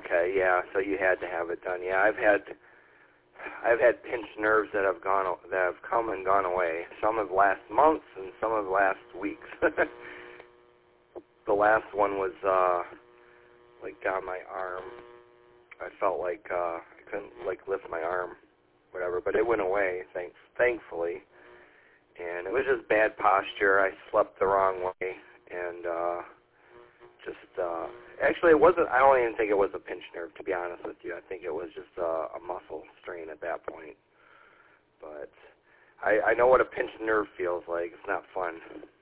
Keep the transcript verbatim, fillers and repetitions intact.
okay, yeah. So you had to have it done. Yeah, I've had I've had pinched nerves that have gone that have come and gone away. Some have lasted months, and some have lasted weeks. The last one was uh, like down my arm. I felt like uh, I couldn't like lift my arm, whatever. But it went away, thanks thankfully. And it was just bad posture. I slept the wrong way, and uh, just uh, actually it wasn't. I don't even think it was a pinched nerve, to be honest with you. I think it was just a, a muscle strain at that point. But I, I know what a pinched nerve feels like. It's not fun.